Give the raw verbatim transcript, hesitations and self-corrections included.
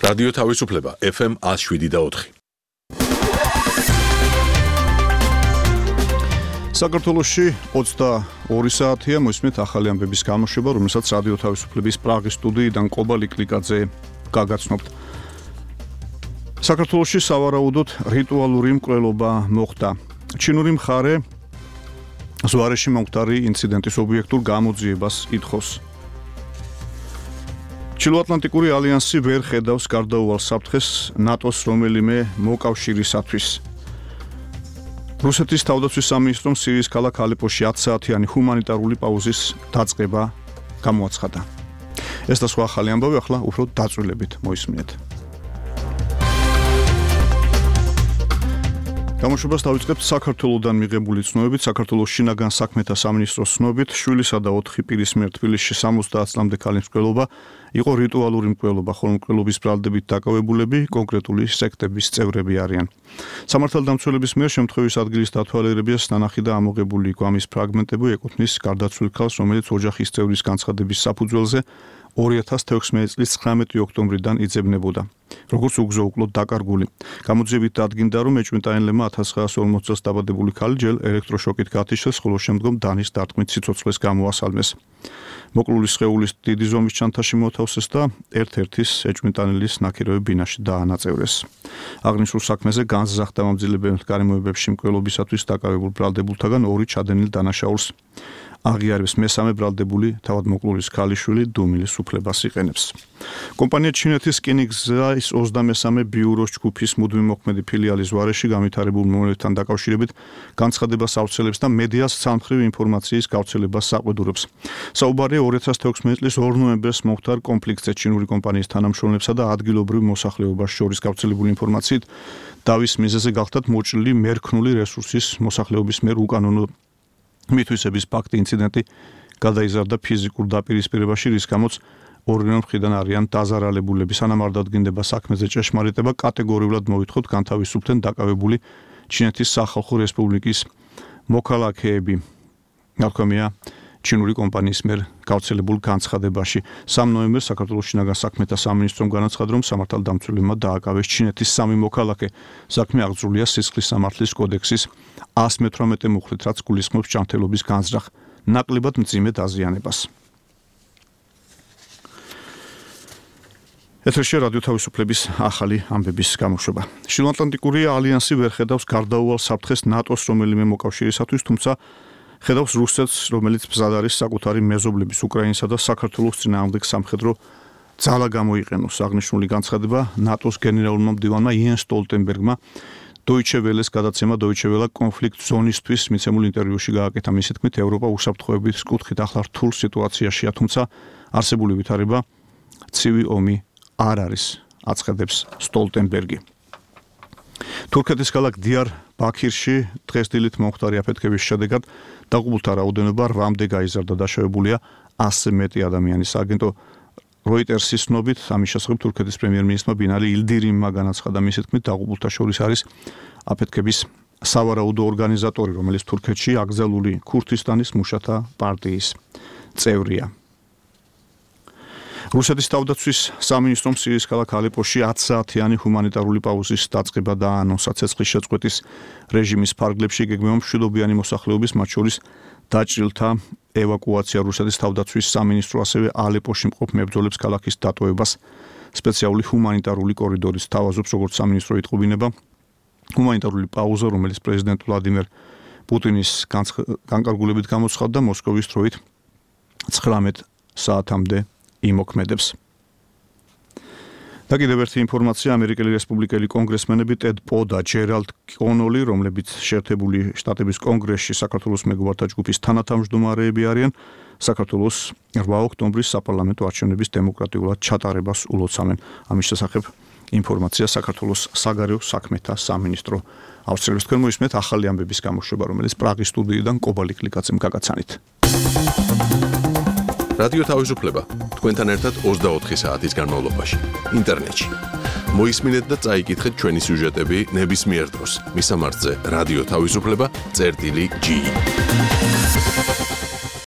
რადიო თავისუფლება ეფ ემ one oh seven და four. საქართველოში ოცდაორი საათია მოსმით ახალი ამბების გამოშვება, რომელსაც რადიო თავისუფლების პრაღის სტუდიიდან კობალი კლიკაძე გაგაცნობთ. საქართველოში სავარაუდოდ რიტუალური მკვლელობა მოხდა. ჩინური მხარე ზვარეში მომხდარი ინციდენტის ობიექტურ გამოძიებას ითხოვს. ჩილოატლანტიკური ალიანსი ვერ ხედავს გარდაუვალ საფრთხეს ნატოს რომელიმე მოკავშირისათვის. რუსეთის თავდაცვის სამინისტრომ სირიის ქალაქ ალეპოში ათი საათიანი ჰუმანიტარული პაუზის დაწყება გამოაცხადა. ეს და სხვა ახალი ამბავი ახლა უფრო დაწვრილებით მოისმინეთ. გამოშვებას დავიწყებთ საქართველოდან მიღებული ცნობებით. საქართველოს შინაგან საქმეთა სამინისტროს ცნობით, შვილისა და ოთხი პირის მიერ თბილისში სამოცდაათ წლამდე ქალის მკვლელობა იყო რიტუალური მკვლელობა, ხოლო მკვლელობის ბრალდებით დაკავებულები კონკრეტული სექტების წევრები არიან. სამართალდამცველების მიერ შემთხვევის ადგილის დათვალიერებას ნანახი და ამოღებული იყო ამის ფრაგმენტები ეკუთვნის გარდაცვლილ ქალს, რომელიც ოჯახის წევრის განცხადების საფუძველზე ორი ათას თექვსმეტი წლის ცხრამეტი ოქტომბრიდან იძებნებოდა. როგორც უგზო უკლოდ დაკარგული. გამოძიებით დადგინდა, რომ ეჭვმიტანელებმა ათას ცხრაასი ორმოცი წელს დაბადებული ქალი ჯერ ელექტროშოკით გაათიშეს, ხოლო შემდგომ დანის დარტყმით სიცოცხლეს გამოასალმეს. მოკლული სხეულის დიდი ზომის ჩანთაში მოთავსეს და ერთ-ერთის ეჭვმიტანელის ნაქირავი ბინაში დაანაწევრეს. აღნიშნულ საქმეზე განზრახ დამამძიმებელ გარემოებებში მკვლელობისათვის დაკავებულ ბრალდებულთაგან ორი ჩადენილ დანაშაულს აღიარებს, მესამე ბრალდებული თავად მოკლულის ქალიშვილი დუმილის უფლებას იყენებს. კომპანია ჩინეთის რკინიგზის ოცდამესამე ბიუროს ჯგუფის მუდმივი მოქმედი ფილიალის ზვარეში განვითარებულ მომენტთან დაკავშირებით განცხადებას ავრცელებს და მედიას სამხრივ ინფორმაციის გავრცელებას საყვედურობს. საუბარია ორი ათას თექვსმეტი წლის ორ ნოემბერს მომხდარ კონფლიქტზე ჩინური კომპანიის თანამშრომლებსა და ადგილობრივ მოსახლეობას შორის გავრცელებული ინფორმაციით დავის მიზეზი გახდათ მოჭრილი მერქნული რესურსის მოსახლეობის მიერ უკანონო მითვისების ფაქტი ინციდენტი გადაიზარდა ფიზიკურ დაპირისპირებაში, რის გამოც ორივე მხრიდან არიან დაზარალებულები. სანამ არ დადგინდება საქმეზე ჭეშმარიტება, კატეგორიულად მოვითხოვთ განთავისუფლდნენ დაკავებული ჩინეთის სახალხო რესპუბლიკის მოქალაქეები. ნათქვამია ჩინური კომპანიის მიერ გავრცელებულ განცხადებაში. სამი ნოემბერს საქართველოს შინაგან საქმეთა სამინისტრომ განაცხადა, რომ სამართალდამცველებმა დააკავეს ჩინეთის სამი მოქალაქე. საქმე აღძრულია სისხლის სამართლის კოდექსის one eighty მუხლით, რაც გულისხმობს ჯანმრთელობის განზრახ, ნაკლებად მძიმე დაზიანებას. ეთერში რადიო თავისუფლების ახალი ამბების გამოშვება. ჩილოატლანტიკური ალიანსი ვერ ხედავს გარდაუვალ საფრთხეს ნატოს რომელიმე მოკავშირისათვის, თუმცა ხედავს რუსეთს, რომელიც მზად არის საკუთარი მეზობლების უკრაინისა და საქართველოს წინააღმდეგ სამხედრო ძალა გამოიყენოს. აღნიშნული განცხადება ნატოს გენერალურმა მდივანმა იენს სტოლტენბერგმა Deutsche Welle-ს გადაცემა Deutsche Welle კონფლიქტ ზონისთვის მიცემულ ინტერვიუში გააკეთა. მისი თქმით, ევროპა უსაფრთხოების კუთხით ახლა რთულ სიტუაციაშია, თუმცა არსებული ვითარება ცივი ომი არ არის, აცხადებს სტოლტენბერგი. თურქეთის ქალაქ დიარბაქირში დღეს დილით მომხდარი აფეთქების შედეგად დაღუპულთა რაოდენობა რვამდე გაიზარდა, დაშავებულია ასზე მეტი ადამიანი. სააგენტო როიტერსის ცნობით, ამის შესახებ თურქეთის პრემიერ-მინისტრმა ბინალი ილდირიმმა განაცხადა. მისი თქმით, დაღუპულთა შორის არის აფეთქების სავარაუდო ორგანიზატორი, რომელიც თურქეთში აკრძალული ქურთისტანის მუშათა პარტიის წევრია. რუსეთის თავდაცვის სამინისტრომ სირიის ქალაქ ალეპოში ათი საათიანი ჰუმანიტარული პაუზის დაწყება დაანონსა. ცეცხლის შეწყვეტის რეჟიმის ფარგლებში იგეგმება მშვიდობიანი მოსახლეობის, მათ შორის დაჭრილთა ევაკუაცია. რუსეთის თავდაცვის სამინისტრო ასევე ალეპოში მყოფ მებრძოლებს ქალაქის დატოვებას სპეციალური ჰუმანიტარული კორიდორის თავაზობს, როგორც სამინისტრო იტყობინება. ჰუმანიტარული პაუზა, რომელიც პრეზიდენტ ვლადიმერ პუტინის განკარგულებით გამოცხადდა, მოსკოვის დროით ცხრამეტ საათამდე იმოქმედებს. და კიდევ ერთი ინფორმაცია, ამერიკელი რესპუბლიკელი კონგრესმენები ტედ პო და ჯერალდ კონოლი, რომლებიც შეერთებული შტატების კონგრესში საქართველოს მეგობართა ჯგუფის თანათავმჯდომარეები არიან, საქართველოს რვა ოქტომბრის საპარლამენტო არჩევნების დემოკრატიულად ჩატარებას ულოცავენ. ამის შესახებ ინფორმაცია საქართველოს საგარეო საქმეთა სამინისტრო ავრცელებს. თქვენ მოისმენთ ახალი ამბების გამოშვება, რომელიც პრაღის სტუდიიდან კობალი კლიკაძემ გაგაცანით. რადიო თავისუფლება თქვენთან ერთად ოცდაოთხი საათის განმავლობაში ინტერნეტში. მოისმინეთ და წაიკითხეთ ჩვენი სიუჟეტები ნებისმიერ დროს. მისამართზე რადიო თავისუფლება წერტილი ჯი.